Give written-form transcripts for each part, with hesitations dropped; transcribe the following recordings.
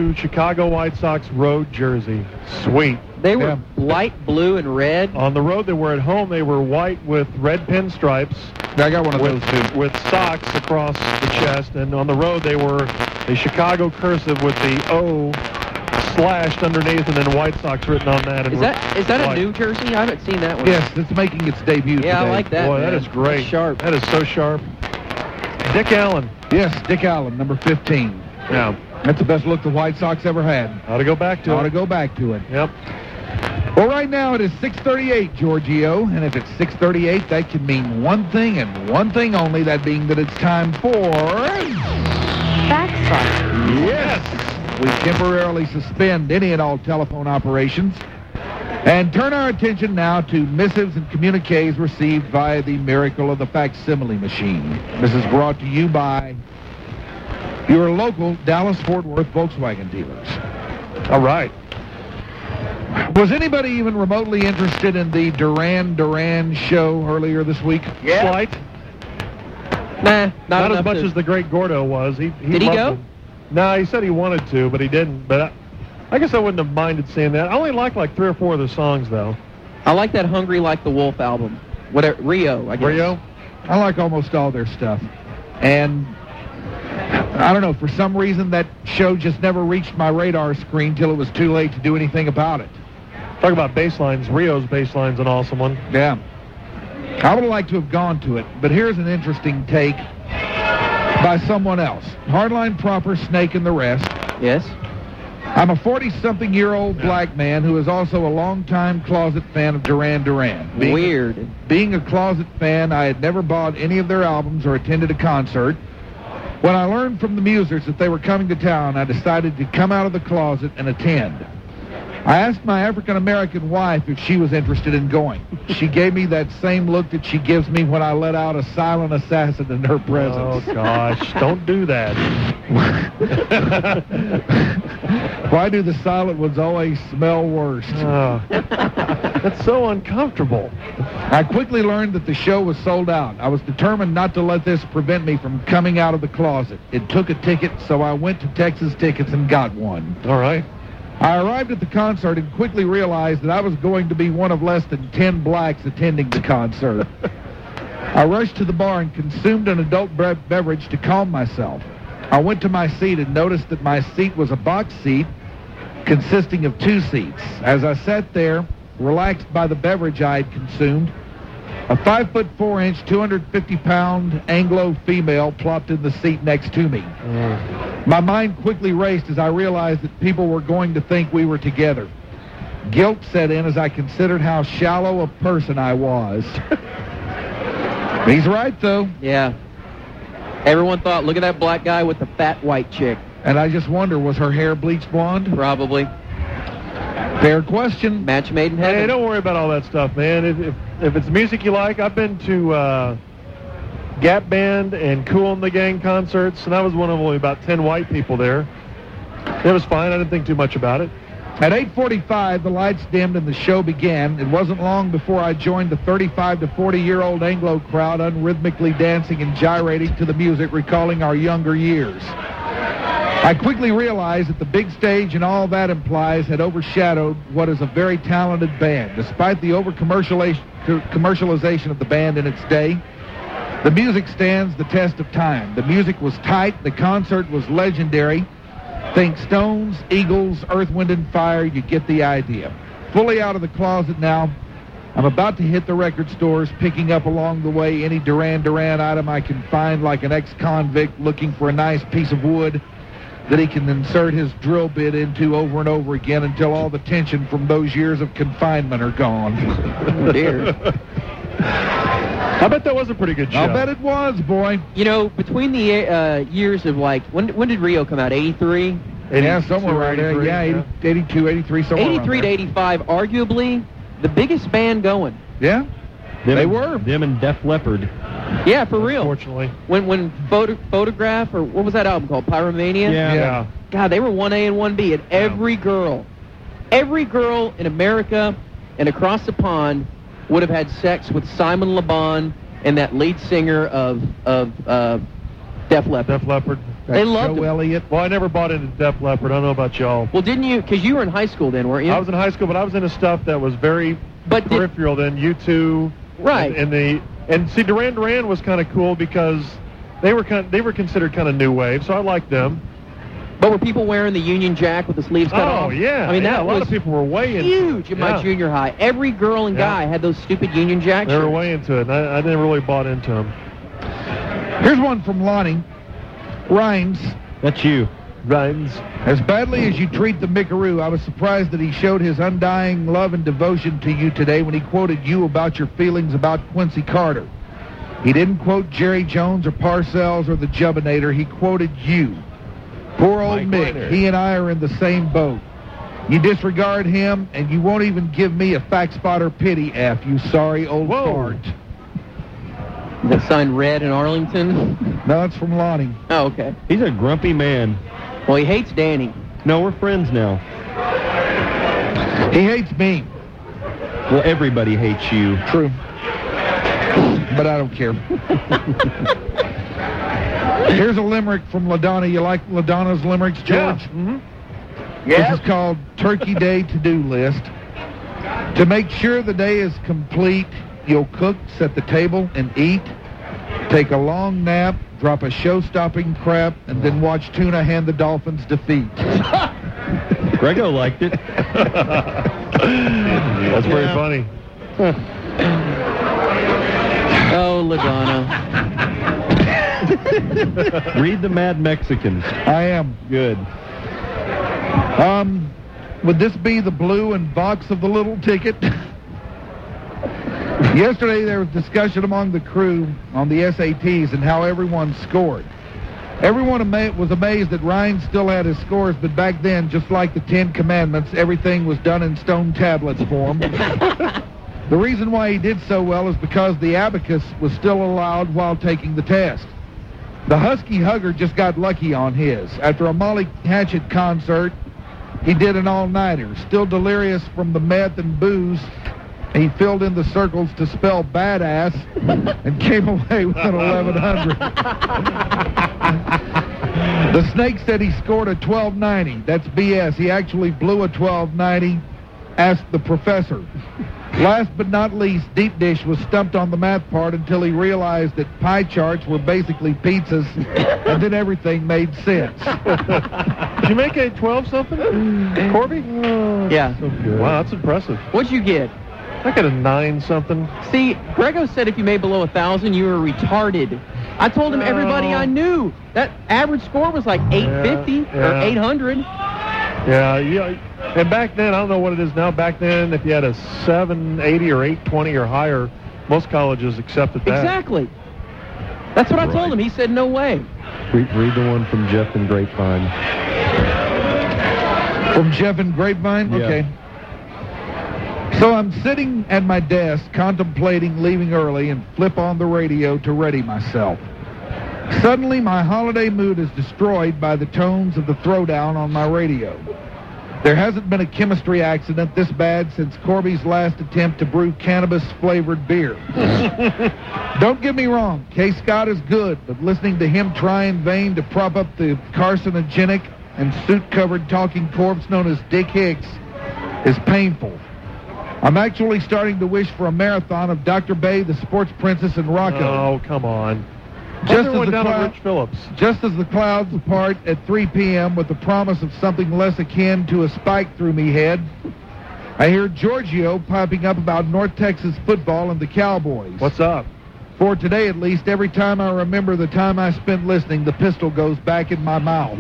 new Chicago White Sox road jersey. Sweet. They were light blue and red. On the road they were. At home they were white with red pinstripes. I got one of those too. With socks across the chest, and on the road they were a Chicago cursive with the O slashed underneath, and then White Sox written on that. And Is that a new jersey? I haven't seen that one. Yes, it's making its debut today. I like that. Boy, man. that is great. That's sharp. That is so sharp. Dick Allen. Yes, Dick Allen, number 15. Yeah. That's the best look the White Sox ever had. Ought to go back to it. Ought to go back to it. Yep. Well, right now it is 6:38, Giorgio, and if it's 6:38, that can mean one thing and one thing only, that being that it's time for... Fax Box. Yes! We temporarily suspend any and all telephone operations and turn our attention now to missives and communiques received via the miracle of the facsimile machine. This is brought to you by your local Dallas-Fort Worth Volkswagen dealers. All right. Was anybody even remotely interested in the Duran Duran show earlier this week? Yeah. Slight. Nah, not as much as the great Gordo was. Did he go? No, he said he wanted to, but he didn't. But I guess I wouldn't have minded seeing that. I only like 3 or 4 of the songs, though. I like that Hungry Like the Wolf album. Rio, I guess. Rio? I like almost all their stuff. And I don't know, for some reason that show just never reached my radar screen till it was too late to do anything about it. Talk about bass lines. Rio's bass line's an awesome one. Yeah. I would have liked to have gone to it, but here's an interesting take by someone else. Hardline Proper, Snake, and the rest. Yes. I'm a 40-something-year-old black man who is also a longtime closet fan of Duran Duran. Weird. Being a closet fan, I had never bought any of their albums or attended a concert. When I learned from the Musers that they were coming to town, I decided to come out of the closet and attend. I asked my African-American wife if she was interested in going. She gave me that same look that she gives me when I let out a silent assassin in her presence. Oh, gosh. Don't do that. Why do the silent ones always smell worse? That's so uncomfortable. I quickly learned that the show was sold out. I was determined not to let this prevent me from coming out of the closet. It took a ticket, so I went to Texas Tickets and got one. All right. I arrived at the concert and quickly realized that I was going to be one of less than 10 blacks attending the concert. I rushed to the bar and consumed an adult beverage to calm myself. I went to my seat and noticed that my seat was a box seat consisting of 2 seats. As I sat there, relaxed by the beverage I had consumed, a 5'4", 250-pound Anglo female plopped in the seat next to me. My mind quickly raced as I realized that people were going to think we were together. Guilt set in as I considered how shallow a person I was. He's right, though. Yeah. Everyone thought, look at that black guy with the fat white chick. And I just wonder, was her hair bleached blonde? Probably. Fair question. Match made in heaven. Hey, don't worry about all that stuff, man. If it's music you like, I've been to Gap Band and Kool and the Gang concerts, and I was one of only about 10 white people there. It was fine. I didn't think too much about it. At 8:45, the lights dimmed and the show began. It wasn't long before I joined the 35 to 40-year-old Anglo crowd unrhythmically dancing and gyrating to the music, recalling our younger years. I quickly realized that the big stage and all that implies had overshadowed what is a very talented band. Despite the over-commercialization of the band in its day, the music stands the test of time. The music was tight. The concert was legendary. Think Stones, Eagles, Earth, Wind, and Fire. You get the idea. Fully out of the closet now, I'm about to hit the record stores, picking up along the way any Duran Duran item I can find, like an ex-convict looking for a nice piece of wood that he can insert his drill bit into over and over again until all the tension from those years of confinement are gone. Oh, dear. I bet that was a pretty good show. I'll bet it was, boy. You know, between the years of, when did Rio come out? 83? Yeah, somewhere around there. Yeah, 82, 83, somewhere 83 to 85, arguably the biggest band going. Yeah, they were. Them and Def Leppard. Yeah, for real. Unfortunately. When Photograph, or what was that album called? Pyromania? Yeah. God, they were 1A and 1B, and every girl in America and across the pond would have had sex with Simon Le Bon and that lead singer of Def Leppard. Def Leppard. They loved Joe him. Elliott. Well, I never bought into Def Leppard. I don't know about y'all. Well, didn't you? Because you were in high school then, weren't you? I was in high school, but I was into stuff that was very peripheral then. U2. Right. And see, Duran Duran was kind of cool because they were considered kind of new wave, so I liked them. But were people wearing the Union Jack with the sleeves cut off? Oh, yeah. I mean, yeah, that a lot was of people were way into huge it. in my junior high. Every girl and guy had those stupid Union Jack They shirts. were way into it, and I never really bought into them. Here's one from Lonnie. Rhymes. That's you. Rhymes. As badly as you treat the Mickaroo, I was surprised that he showed his undying love and devotion to you today when he quoted you about your feelings about Quincy Carter. He didn't quote Jerry Jones or Parcells or the Jubbinator. He quoted you. Poor old Mike Mick. Leonard. He and I are in the same boat. You disregard him, and you won't even give me a fact spotter pity F, you sorry old fart. Is that signed Red in Arlington? No, it's from Lonnie. Oh, okay. He's a grumpy man. Well, he hates Danny. No, we're friends now. He hates me. Well, everybody hates you. True. But I don't care. Here's a limerick from LaDonna. You like LaDonna's limericks, George? Yeah. Mm-hmm. This is called Turkey Day To-Do List. To make sure the day is complete, you'll cook, set the table, and eat. Take a long nap, drop a show-stopping crap, and then watch Tuna hand the Dolphins defeat. Grego liked it. That's very funny. Oh, LaDonna. Read the Mad Mexicans. I am. Good. Would this be the blue and box of the little ticket? Yesterday there was discussion among the crew on the SATs and how everyone scored. Everyone was amazed that Ryan still had his scores, but back then, just like the Ten Commandments, everything was done in stone tablets for him. The reason why he did so well is because the abacus was still allowed while taking the test. The Husky Hugger just got lucky on his. After a Molly Hatchet concert, he did an all-nighter. Still delirious from the meth and booze, he filled in the circles to spell badass and came away with an 1100. The Snake said he scored a 1290. That's BS. He actually blew a 1290. Asked the professor. Last but not least, Deep Dish was stumped on the math part until he realized that pie charts were basically pizzas, and then everything made sense. Did you make a 12-something, Corby? Yeah. Wow, that's impressive. What'd you get? I got a 9-something. See, Grego said if you made below 1,000, you were retarded. I told him everybody I knew. That average score was like 850 or 800. Yeah. And back then, I don't know what it is now. Back then, if you had a 780 or 820 or higher, most colleges accepted that. Exactly. That's what I told him. He said, no way. Read the one from Jeff and Grapevine. From Jeff and Grapevine? Yeah. Okay. So I'm sitting at my desk contemplating leaving early and flip on the radio to ready myself. Suddenly, my holiday mood is destroyed by the tones of the throwdown on my radio. There hasn't been a chemistry accident this bad since Corby's last attempt to brew cannabis-flavored beer. Don't get me wrong, K. Scott is good, but listening to him try in vain to prop up the carcinogenic and suit-covered talking corpse known as Dick Hicks is painful. I'm actually starting to wish for a marathon of Dr. Bay, the Sports Princess, and Rocco. Oh, come on. Just Just as the clouds part at 3 p.m. with the promise of something less akin to a spike through me head, I hear Giorgio piping up about North Texas football and the Cowboys. What's up? For today, at least, every time I remember the time I spent listening, the pistol goes back in my mouth.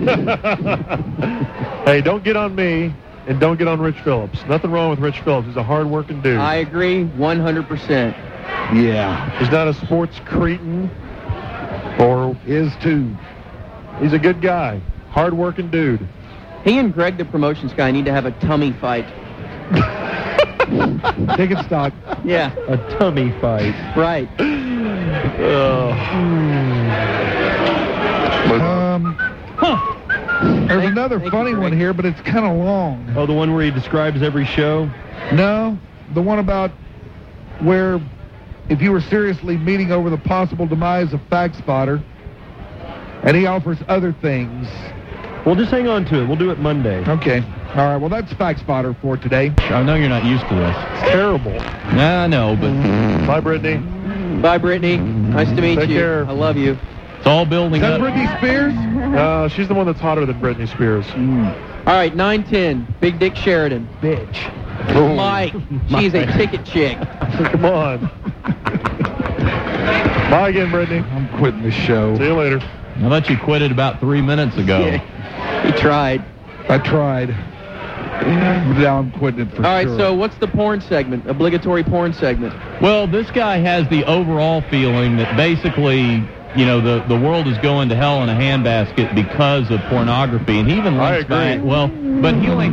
Hey, don't get on me, and don't get on Rich Phillips. Nothing wrong with Rich Phillips. He's a hard-working dude. I agree 100%. Yeah. He's not a sports cretin. Or is too. He's a good guy. Hard-working dude. He and Greg, the promotions guy, need to have a tummy fight. Ticket stock. Yeah. A tummy fight. Right. There's another funny one here, but it's kind of long. Oh, the one where he describes every show? No, the one about where if you were seriously meeting over the possible demise of Fact Spotter, And he offers other things. Well, just hang on to it. We'll do it Monday. Okay. All right, well, that's Fact Spotter for today. I know you're not used to this. It's terrible. Nah, I know, but Bye, Brittany. Bye, Brittany. Nice to meet Take you. care. I love you. it's all building Is that up. Britney Spears? She's the one that's hotter than Britney Spears. All right, 9:10. Big Dick Sheridan. Bitch. Mike. She's a ticket chick. Come on. Bye again, Brittany. I'm quitting the show. See you later. I thought you quit it about 3 minutes ago. He tried. I tried. Now I'm quitting it for All right, sure. so what's the porn segment? Obligatory porn segment. Well, this guy has the overall feeling that basically, you know, the world is going to hell in a handbasket because of pornography, and he even links I agree. but he links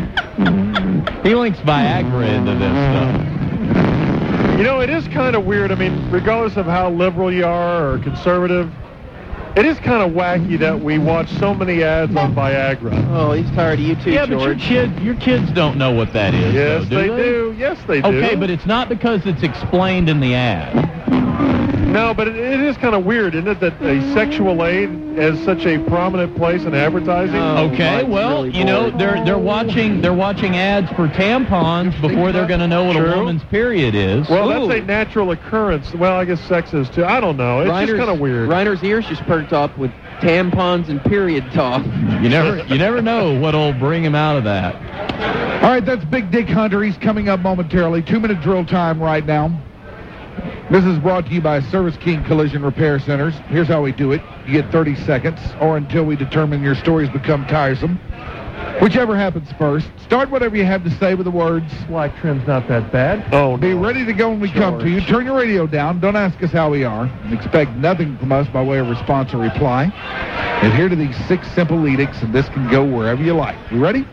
he links Viagra into this stuff. You know, it is kind of weird. I mean, regardless of how liberal you are or conservative, it is kind of wacky that we watch so many ads on Viagra. Oh, he's tired of you too, Yeah, but George. your kids don't know what that is. Yes, though, they do. Yes, they do. Okay, but it's not because it's explained in the ad. No, but it is kind of weird, isn't it, that a sexual aid has such a prominent place in advertising? Oh, Okay, Mike's well, really you know, bored. they're watching ads for tampons before they're going to know what True. a woman's period is. Well, Ooh. that's a natural occurrence. Well, I guess sex is too. I don't know. It's just kind of weird. Reiner's ears just perked up with tampons and period talk. You never know what'll bring him out of that. All right, that's Big Dick Hunter. He's coming up momentarily. 2-minute drill time right now. This is brought to you by Service King Collision Repair Centers. Here's how we do it. You get 30 seconds, or until we determine your stories become tiresome. Whichever happens first. Start whatever you have to say with the words. Black trim's not that bad. Oh, Be ready to go when we come to you. Turn your radio down. Don't ask us how we are. And expect nothing from us by way of response or reply. Adhere to these 6 simple edicts, and this can go wherever you like. You ready?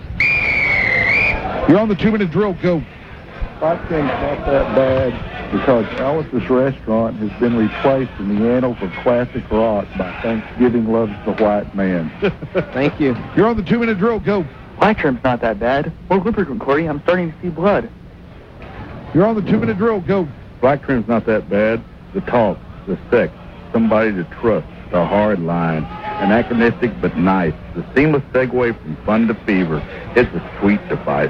You're on the 2-minute drill. Go. I think not that bad because Alice's Restaurant has been replaced in the annals of classic rock by Thanksgiving Loves the White Man. Thank you. You're on the 2-minute drill. Go. My trim's not that bad. Well, Whipper Cordy, I'm starting to see blood. You're on the 2-minute drill. Go. Black trim's not that bad. The talk, the sex, somebody to trust, the hard line, anachronistic but nice, the seamless segue from fun to fever. It's a sweet device.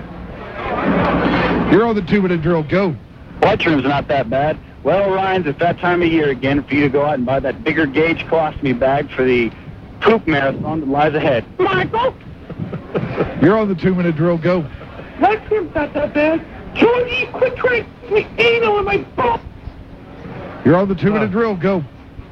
You're on the 2-minute drill. Go. My trim's not that bad. Well, Ryan's, it's that time of year again for you to go out and buy that bigger gauge colostomy bag for the poop marathon that lies ahead. Michael! You're on the 2-minute drill. Go. My trim's not that bad. Georgie, quit trying to put anal in my butt. You're on the 2-minute drill. Go.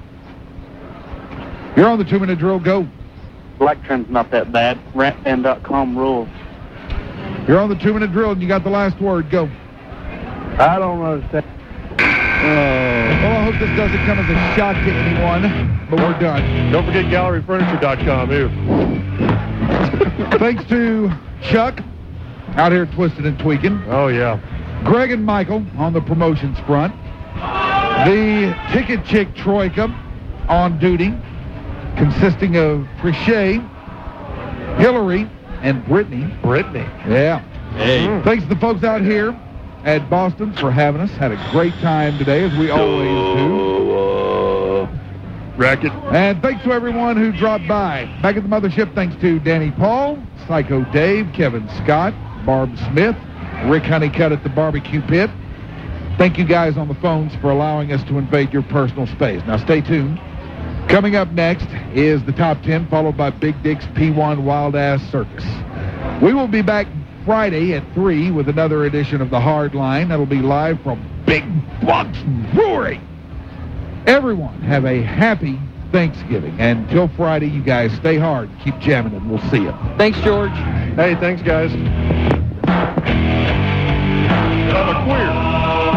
You're on the 2-minute drill. Go. Black trim's not that bad. Rantman.com rules. You're on the 2-minute drill, and you got the last word. Go. I don't understand. Well, I hope this doesn't come as a shock to anyone, but we're done. Don't forget GalleryFurniture.com, ew. Thanks to Chuck out here twisting and tweaking. Oh, yeah. Greg and Michael on the promotions front. The ticket chick troika on duty, consisting of Trichet, Hillary, and Brittany. Brittany. Yeah. Hey. Thanks to the folks out here at Boston for having us. Had a great time today, as we always do. Racket. And thanks to everyone who dropped by. Back at the mothership, thanks to Danny Paul, Psycho Dave, Kevin Scott, Barb Smith, Rick Honeycutt at the barbecue pit. Thank you guys on the phones for allowing us to invade your personal space. Now stay tuned. Coming up next is the Top 10, followed by Big Dick's P1 Wild Ass Circus. We will be back Friday at 3 with another edition of The Hard Line. That'll be live from Big Bucks Brewery. Everyone have a happy Thanksgiving. And until Friday, you guys stay hard. Keep jamming, and we'll see you. Thanks, George. Hey, thanks, guys. I'm a queer.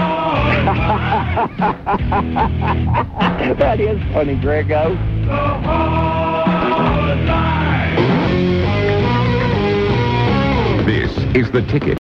That is funny, Grego. This is The Ticket.